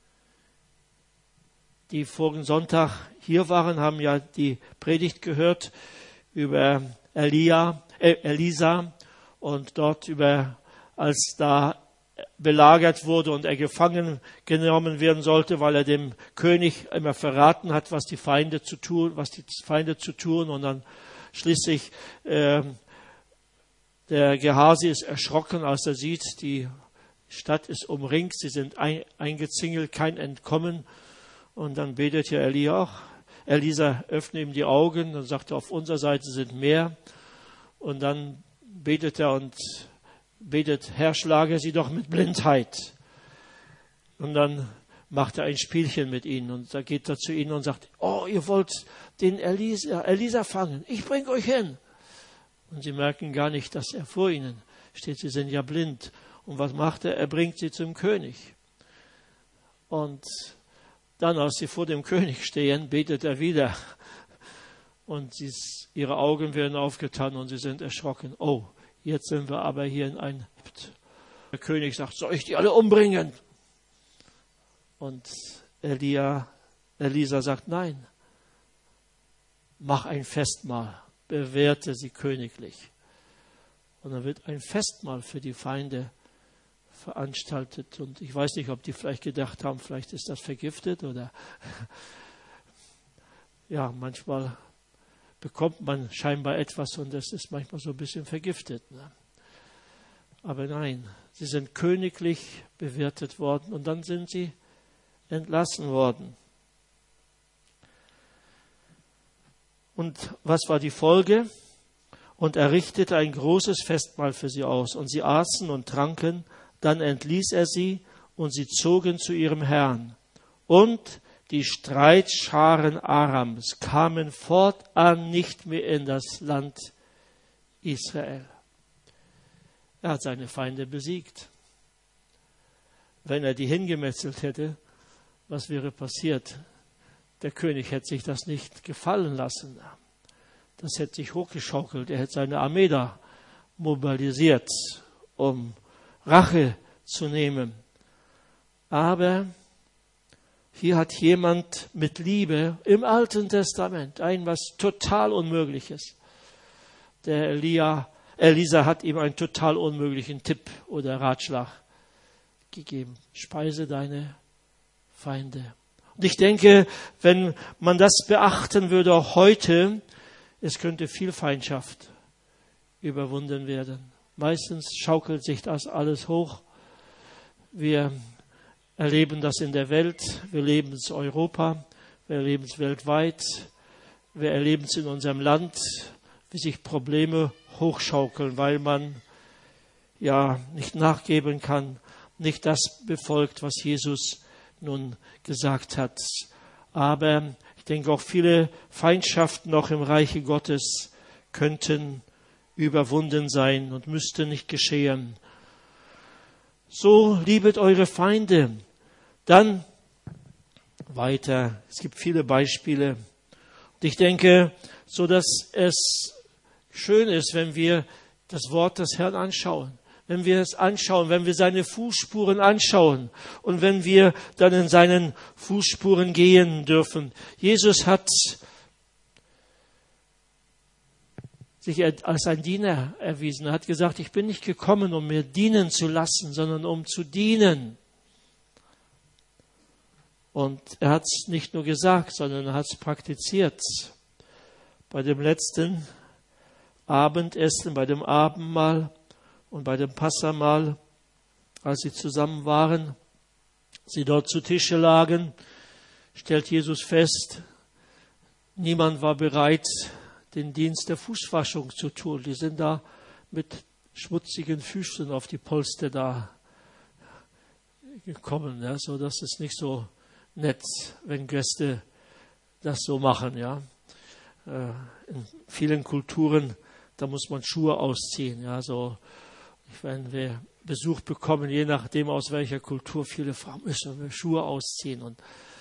Die vorigen Sonntag hier waren, haben ja die Predigt gehört über Elia, äh, Elisa und dort über, als da belagert wurde und er gefangen genommen werden sollte, weil er dem König immer verraten hat, was die Feinde zu tun, was die Feinde zu tun, und dann schließlich äh, der Gehasi ist erschrocken, als er sieht, die Stadt ist umringt, sie sind ein, eingezingelt, kein Entkommen, und dann betet ja Elia auch. Elisa öffnet ihm die Augen und sagt, auf unserer Seite sind mehr, und dann betet er und betet, Herr, schlage sie doch mit Blindheit. Und dann macht er ein Spielchen mit ihnen und da geht er zu ihnen und sagt, oh, ihr wollt den Elisa, Elisa fangen, ich bringe euch hin. Und sie merken gar nicht, dass er vor ihnen steht, sie sind ja blind. Und was macht er? Er bringt sie zum König. Und dann, als sie vor dem König stehen, betet er wieder. Und sie, ihre Augen werden aufgetan und sie sind erschrocken. Oh, jetzt sind wir aber hier in ein... Der König sagt, soll ich die alle umbringen? Und Elia, Elisa sagt, nein, mach ein Festmahl, bewährte sie königlich. Und dann wird ein Festmahl für die Feinde veranstaltet. Und ich weiß nicht, ob die vielleicht gedacht haben, vielleicht ist das vergiftet oder... Ja, manchmal bekommt man scheinbar etwas und das ist manchmal so ein bisschen vergiftet. Ne? Aber nein, sie sind königlich bewertet worden und dann sind sie entlassen worden. Und was war die Folge? Und er richtete ein großes Festmahl für sie aus. Und sie aßen und tranken, dann entließ er sie und sie zogen zu ihrem Herrn. Und die Streitscharen Arams kamen fortan nicht mehr in das Land Israel. Er hat seine Feinde besiegt. wenn er die hingemetzelt hätte, was wäre passiert? Der König hätte sich das nicht gefallen lassen. Das hätte sich hochgeschaukelt. Er hätte seine Armee da mobilisiert, um Rache zu nehmen. Aber hier hat jemand mit Liebe im Alten Testament ein was total Unmögliches. Der Elia, Elisa hat ihm einen total unmöglichen Tipp oder Ratschlag gegeben. Speise deine Feinde. Und ich denke, wenn man das beachten würde auch heute, es könnte viel Feindschaft überwunden werden. Meistens schaukelt sich das alles hoch. Wir erleben das in der Welt, wir erleben es in Europa, wir erleben es weltweit, wir erleben es in unserem Land, wie sich Probleme hochschaukeln, weil man ja nicht nachgeben kann, nicht das befolgt, was Jesus nun gesagt hat. Aber ich denke auch viele Feindschaften noch im Reiche Gottes könnten überwunden sein und müssten nicht geschehen. So liebet eure Feinde. Dann weiter. Es gibt viele Beispiele. Und ich denke, so dass es schön ist, wenn wir das Wort des Herrn anschauen. Wenn wir es anschauen, wenn wir seine Fußspuren anschauen und wenn wir dann in seinen Fußspuren gehen dürfen. Jesus hat sich als ein Diener erwiesen. Er hat gesagt, ich bin nicht gekommen, um mir dienen zu lassen, sondern um zu dienen. Und er hat es nicht nur gesagt, sondern er hat es praktiziert. Bei dem letzten Abendessen, bei dem Abendmahl und bei dem Passamahl, als sie zusammen waren, sie dort zu Tische lagen, stellt Jesus fest, niemand war bereit, den Dienst der Fußwaschung zu tun. Die sind da mit schmutzigen Füßen auf die Polster da gekommen. Ja, so, das ist nicht so nett, wenn Gäste das so machen. Ja. In vielen Kulturen, da muss man Schuhe ausziehen. Ja, so, wenn wir Besuch bekommen, je nachdem aus welcher Kultur, viele Frauen müssen wir Schuhe ausziehen. Und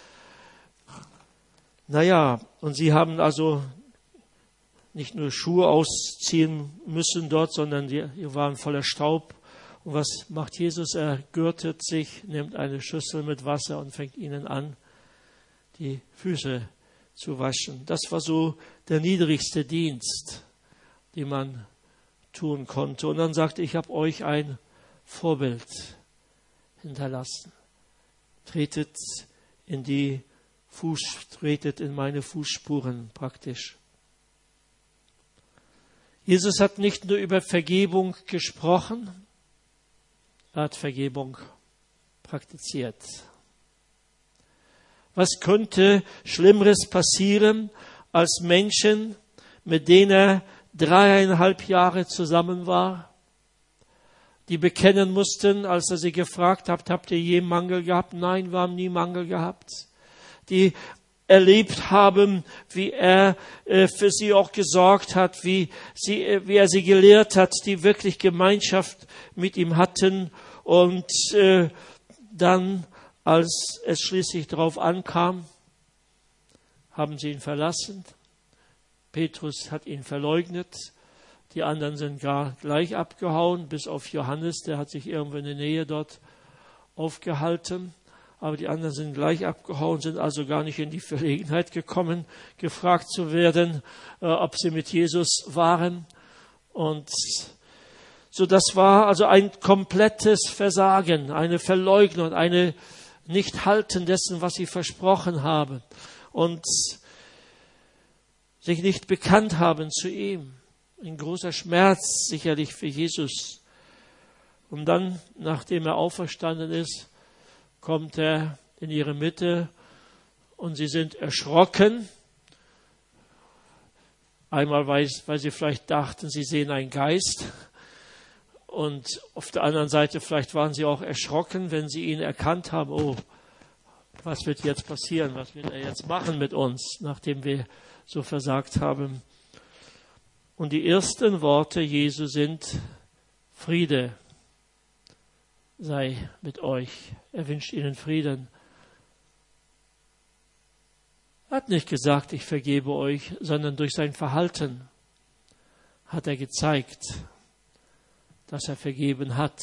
naja, und sie haben also nicht nur Schuhe ausziehen müssen dort, sondern die, die waren voller Staub. Und was macht Jesus? Er gürtet sich, nimmt eine Schüssel mit Wasser und fängt ihnen an, die Füße zu waschen. Das war so der niedrigste Dienst, den man tun konnte. Und dann sagte, ich habe euch ein Vorbild hinterlassen. Tretet in die Fuß, tretet in meine Fußspuren praktisch. Jesus hat nicht nur über Vergebung gesprochen, er hat Vergebung praktiziert. Was könnte Schlimmeres passieren, als Menschen, mit denen er dreieinhalb Jahre zusammen war, die bekennen mussten, als er sie gefragt hat, habt ihr je Mangel gehabt? Nein, wir haben nie Mangel gehabt. Die erlebt haben, wie er äh, für sie auch gesorgt hat, wie, sie, äh, wie er sie gelehrt hat, die wirklich Gemeinschaft mit ihm hatten. Und äh, dann, als es schließlich darauf ankam, haben sie ihn verlassen. Petrus hat ihn verleugnet. Die anderen sind gar gleich abgehauen, bis auf Johannes, der hat sich irgendwo in der Nähe dort aufgehalten. Aber die anderen sind gleich abgehauen, sind also gar nicht in die Verlegenheit gekommen, gefragt zu werden, äh, ob sie mit Jesus waren. Und so, das war also ein komplettes Versagen, eine Verleugnung, eine Nicht-Halten dessen, was sie versprochen haben. Und sich nicht bekannt haben zu ihm. Ein großer Schmerz sicherlich für Jesus. Und dann, nachdem er auferstanden ist, kommt er in ihre Mitte und sie sind erschrocken. Einmal, weil, weil sie vielleicht dachten, sie sehen einen Geist. Und auf der anderen Seite, vielleicht waren sie auch erschrocken, wenn sie ihn erkannt haben. Oh, was wird jetzt passieren? Was wird er jetzt machen mit uns, nachdem wir so versagt haben? Und die ersten Worte Jesu sind Friede sei mit euch. Er wünscht ihnen Frieden. Er hat nicht gesagt, ich vergebe euch, sondern durch sein Verhalten hat er gezeigt, dass er vergeben hat.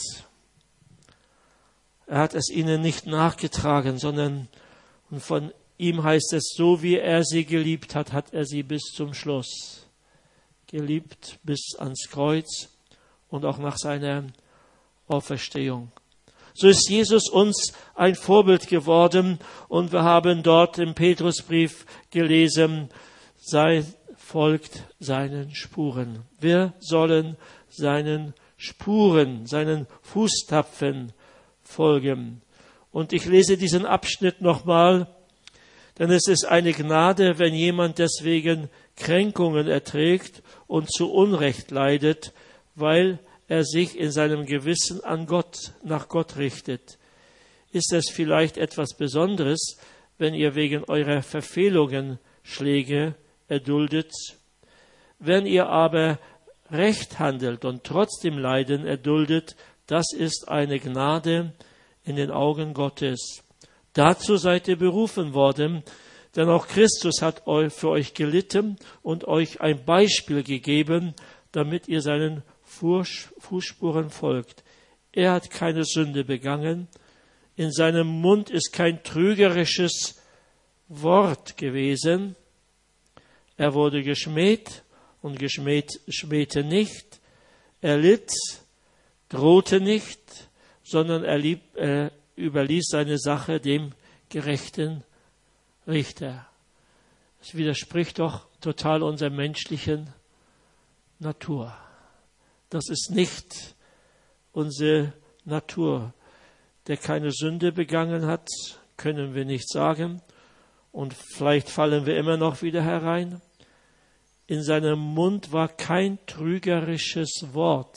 Er hat es ihnen nicht nachgetragen, sondern und von ihm heißt es, so wie er sie geliebt hat, hat er sie bis zum Schluss geliebt, bis ans Kreuz und auch nach seiner Auferstehung. So ist Jesus uns ein Vorbild geworden und wir haben dort im Petrusbrief gelesen, sei, folgt seinen Spuren. Wir sollen seinen Spuren, seinen Fußtapfen folgen. Und ich lese diesen Abschnitt nochmal, denn es ist eine Gnade, wenn jemand deswegen Kränkungen erträgt und zu Unrecht leidet, weil er sich in seinem Gewissen an Gott, nach Gott richtet. Ist es vielleicht etwas Besonderes, wenn ihr wegen eurer Verfehlungen Schläge erduldet? Wenn ihr aber recht handelt und trotzdem Leiden erduldet, das ist eine Gnade in den Augen Gottes. Dazu seid ihr berufen worden, denn auch Christus hat für euch gelitten und euch ein Beispiel gegeben, damit ihr seinen Fußspuren folgt. Er hat keine Sünde begangen. In seinem Mund ist kein trügerisches Wort gewesen. Er wurde geschmäht und geschmäht, schmähte nicht. Er litt, drohte nicht, sondern er, lieb, er überließ seine Sache dem gerechten Richter. Das widerspricht doch total unserer menschlichen Natur. Das ist nicht unsere Natur. Der keine Sünde begangen hat, können wir nicht sagen. Und vielleicht fallen wir immer noch wieder herein. In seinem Mund war kein trügerisches Wort.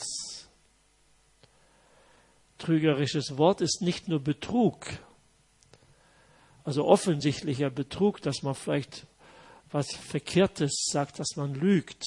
Trügerisches Wort ist nicht nur Betrug. Also offensichtlicher Betrug, dass man vielleicht was Verkehrtes sagt, dass man lügt.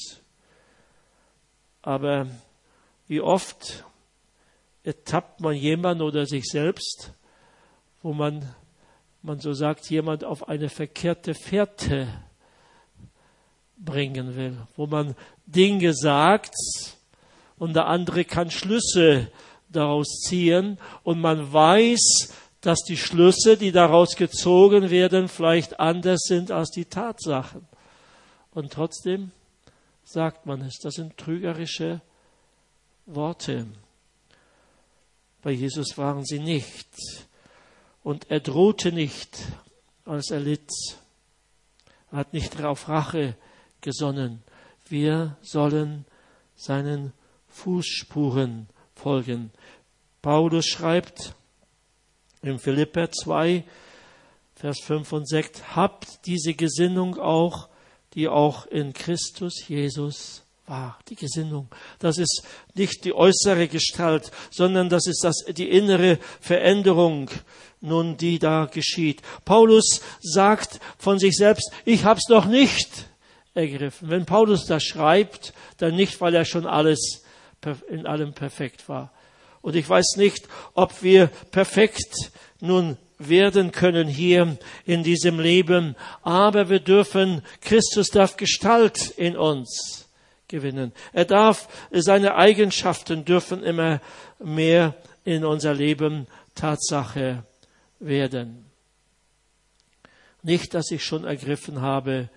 Aber wie oft ertappt man jemanden oder sich selbst, wo man, man so sagt, jemand auf eine verkehrte Fährte bringen will, wo man Dinge sagt und der andere kann Schlüsse daraus ziehen und man weiß, dass die Schlüsse, die daraus gezogen werden, vielleicht anders sind als die Tatsachen. Und trotzdem sagt man es. Das sind trügerische Worte. Bei Jesus waren sie nicht. Und er drohte nicht, als er litt. Er hat nicht auf Rache gesonnen. Wir sollen seinen Fußspuren folgen. Paulus schreibt in Philipper zwei, Vers fünf und sechs, habt diese Gesinnung auch, die auch in Christus Jesus war. Die Gesinnung. Das ist nicht die äußere Gestalt, sondern das ist das, die innere Veränderung, nun, die da geschieht. Paulus sagt von sich selbst, ich hab's doch nicht ergriffen. Wenn Paulus das schreibt, dann nicht, weil er schon alles in allem perfekt war. Und ich weiß nicht, ob wir perfekt nun werden können hier in diesem Leben, aber wir dürfen, Christus darf Gestalt in uns gewinnen. Er darf, seine Eigenschaften dürfen immer mehr in unser Leben Tatsache werden. Nicht, dass ich schon ergriffen habe,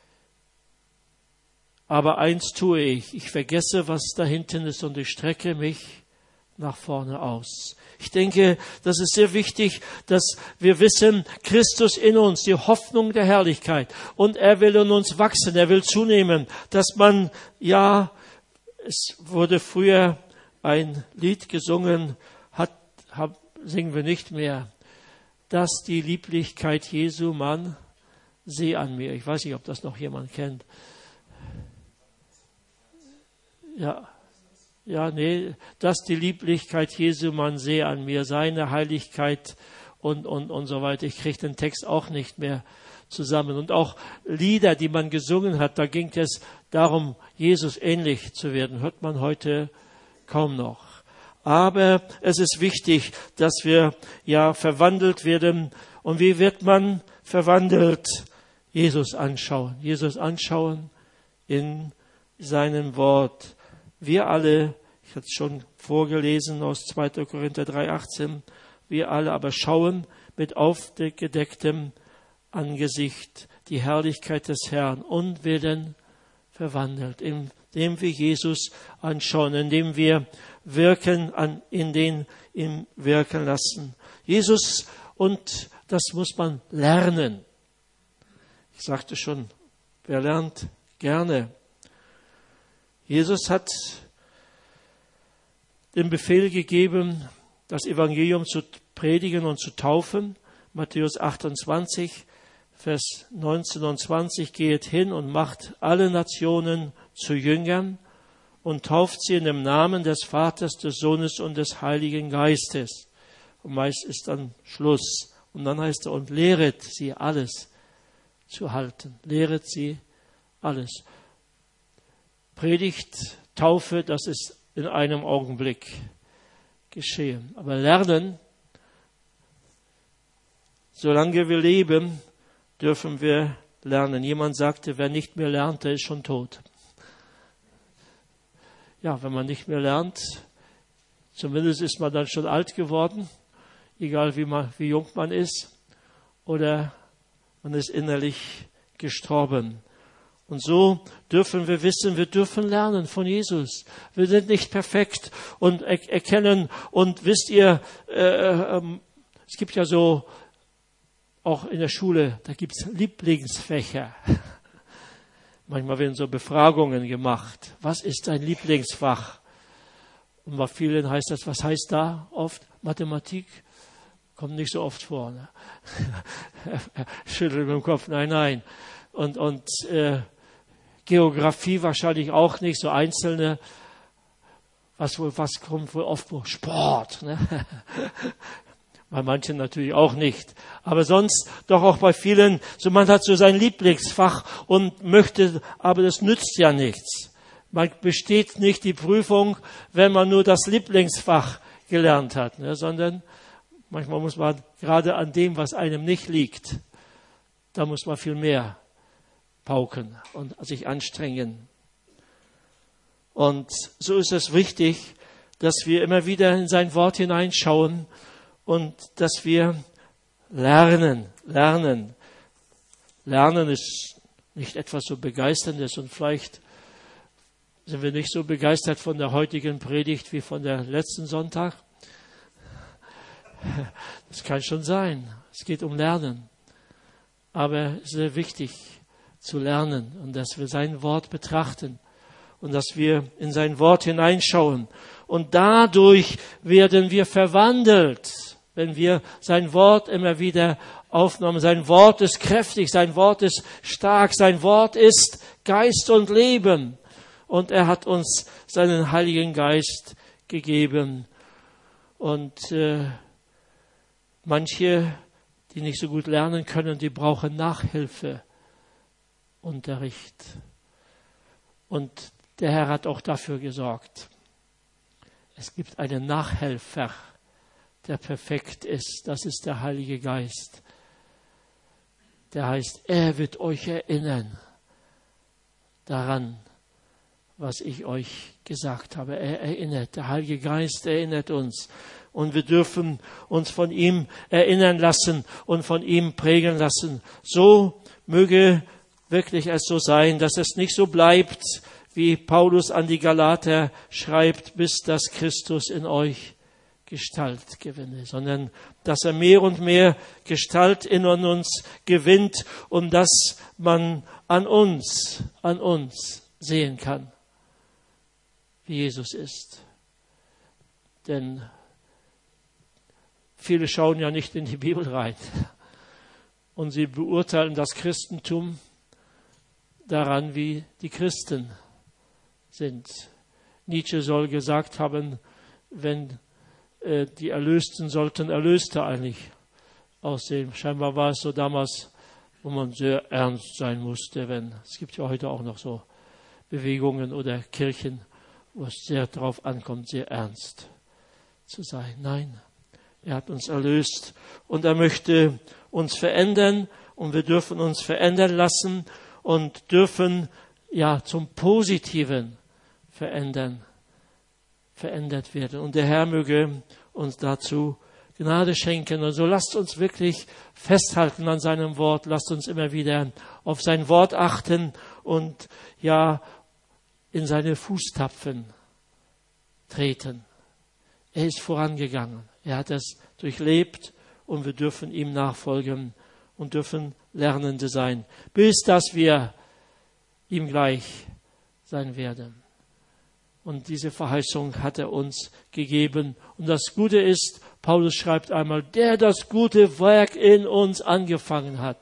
aber eins tue ich, ich vergesse, was da hinten ist und ich strecke mich nach vorne aus. Ich denke, das ist sehr wichtig, dass wir wissen, Christus in uns, die Hoffnung der Herrlichkeit. Und er will in uns wachsen, er will zunehmen, dass man, ja, es wurde früher ein Lied gesungen, hat, hat, singen wir nicht mehr, dass die Lieblichkeit Jesu man seh an mir. Ich weiß nicht, ob das noch jemand kennt. Ja. Ja, nee, dass die Lieblichkeit Jesu man sehe an mir, seine Heiligkeit und, und, und so weiter. Ich kriege den Text auch nicht mehr zusammen. Und auch Lieder, die man gesungen hat, da ging es darum, Jesus ähnlich zu werden, hört man heute kaum noch. Aber es ist wichtig, dass wir ja verwandelt werden. Und wie wird man verwandelt? Jesus anschauen. Jesus anschauen in seinem Wort. Wir alle, ich hatte es schon vorgelesen aus zweiter Korinther drei achtzehn, wir alle aber schauen mit aufgedecktem Angesicht die Herrlichkeit des Herrn und werden verwandelt, indem wir Jesus anschauen, indem wir wirken, an, in den ihm wirken lassen. Jesus, und das muss man lernen. Ich sagte schon, wer lernt, gerne. Jesus hat den Befehl gegeben, das Evangelium zu predigen und zu taufen. Matthäus achtundzwanzig, Vers neunzehn und zwanzig, geht hin und macht alle Nationen zu Jüngern und tauft sie in dem Namen des Vaters, des Sohnes und des Heiligen Geistes. Und meist ist dann Schluss. Und dann heißt er, und lehret sie alles zu halten. Lehret sie alles. Predigt, Taufe, das ist in einem Augenblick geschehen. Aber lernen, solange wir leben, dürfen wir lernen. Jemand sagte, wer nicht mehr lernt, der ist schon tot. Ja, wenn man nicht mehr lernt, zumindest ist man dann schon alt geworden, egal wie, man, wie jung man ist, oder man ist innerlich gestorben. Und so dürfen wir wissen, wir dürfen lernen von Jesus. Wir sind nicht perfekt und er- erkennen. Und wisst ihr, äh, äh, es gibt ja so, auch in der Schule, da gibt es Lieblingsfächer. Manchmal werden so Befragungen gemacht. Was ist dein Lieblingsfach? Und bei vielen heißt das, was heißt da oft? Mathematik? Kommt nicht so oft vor. Ne? Schüttelt mit dem Kopf, nein, nein. Und, und äh, Geografie wahrscheinlich auch nicht, so einzelne. Was wohl, was kommt wohl oft vor? Sport. Ne? Bei manchen natürlich auch nicht. Aber sonst doch auch bei vielen, so man hat so sein Lieblingsfach und möchte, aber das nützt ja nichts. Man besteht nicht die Prüfung, wenn man nur das Lieblingsfach gelernt hat, ne, sondern manchmal muss man gerade an dem, was einem nicht liegt, da muss man viel mehr pauken und sich anstrengen. Und so ist es wichtig, dass wir immer wieder in sein Wort hineinschauen und dass wir lernen, lernen. Lernen ist nicht etwas so Begeisterndes und vielleicht sind wir nicht so begeistert von der heutigen Predigt wie von der letzten Sonntag. Das kann schon sein. Es geht um Lernen. Aber es ist sehr wichtig zu lernen und dass wir sein Wort betrachten und dass wir in sein Wort hineinschauen. Und dadurch werden wir verwandelt, wenn wir sein Wort immer wieder aufnehmen. Sein Wort ist kräftig, sein Wort ist stark, sein Wort ist Geist und Leben. Und er hat uns seinen Heiligen Geist gegeben. Und äh, manche, die nicht so gut lernen können, die brauchen Nachhilfeunterricht. Und der Herr hat auch dafür gesorgt. Es gibt einen Nachhelfer, der perfekt ist. Das ist der Heilige Geist. Der heißt, er wird euch erinnern daran, was ich euch gesagt habe. Er erinnert, der Heilige Geist erinnert uns. Und wir dürfen uns von ihm erinnern lassen und von ihm prägen lassen. So möge wirklich es so sein, dass es nicht so bleibt, wie Paulus an die Galater schreibt, bis das Christus in euch Gestalt gewinne, sondern dass er mehr und mehr Gestalt in uns gewinnt und dass man an uns, an uns sehen kann, wie Jesus ist. Denn viele schauen ja nicht in die Bibel rein und sie beurteilen das Christentum daran, wie die Christen sind. Nietzsche soll gesagt haben, wenn äh, die Erlösten sollten Erlöste eigentlich aussehen. Scheinbar war es so damals, wo man sehr ernst sein musste, wenn es gibt ja heute auch noch so Bewegungen oder Kirchen, wo es sehr drauf ankommt, sehr ernst. zu sein. Nein, er hat uns erlöst und er möchte uns verändern und wir dürfen uns verändern lassen und dürfen ja zum Positiven verändern, verändert werden. Und der Herr möge uns dazu Gnade schenken. Und so lasst uns wirklich festhalten an seinem Wort. Lasst uns immer wieder auf sein Wort achten und ja in seine Fußtapfen treten. Er ist vorangegangen. Er hat es durchlebt und wir dürfen ihm nachfolgen und dürfen Lernende sein, bis dass wir ihm gleich sein werden. Und diese Verheißung hat er uns gegeben. Und das Gute ist, Paulus schreibt einmal, der das gute Werk in uns angefangen hat.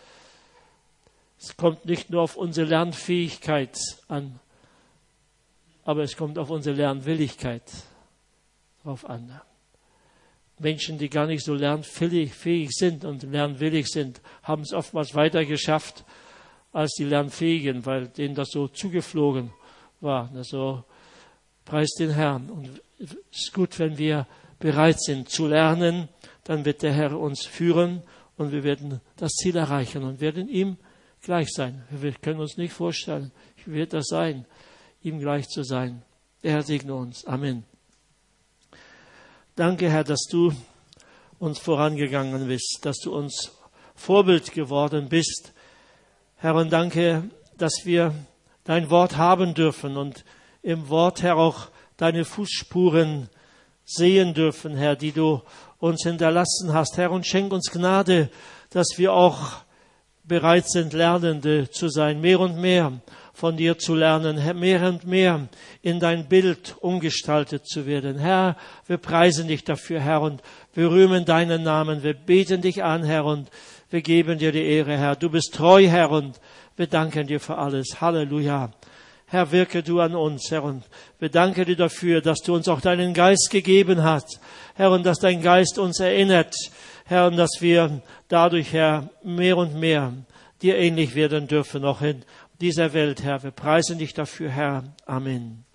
Es kommt nicht nur auf unsere Lernfähigkeit an, aber es kommt auf unsere Lernwilligkeit drauf an. Menschen, die gar nicht so lernfähig sind und lernwillig sind, haben es oftmals weiter geschafft als die Lernfähigen, weil denen das so zugeflogen war. Also preist den Herrn. Und es ist gut, wenn wir bereit sind zu lernen, dann wird der Herr uns führen und wir werden das Ziel erreichen und werden ihm gleich sein. Wir können uns nicht vorstellen, wie wird das sein, ihm gleich zu sein. Der Herr segne uns. Amen. Danke, Herr, dass du uns vorangegangen bist, dass du uns Vorbild geworden bist. Herr, und danke, dass wir dein Wort haben dürfen und im Wort, Herr, auch deine Fußspuren sehen dürfen, Herr, die du uns hinterlassen hast. Herr, und schenk uns Gnade, dass wir auch bereit sind, Lernende zu sein, mehr und mehr von dir zu lernen, Herr, mehr und mehr in dein Bild umgestaltet zu werden. Herr, wir preisen dich dafür, Herr, und wir rühmen deinen Namen. Wir beten dich an, Herr, und wir geben dir die Ehre, Herr. Du bist treu, Herr, und wir danken dir für alles. Halleluja. Herr, wirke du an uns, Herr, und wir danken dir dafür, dass du uns auch deinen Geist gegeben hast, Herr, und dass dein Geist uns erinnert, Herr, und dass wir dadurch, Herr, mehr und mehr dir ähnlich werden dürfen, auch in dieser Welt, Herr. Wir preisen dich dafür, Herr. Amen.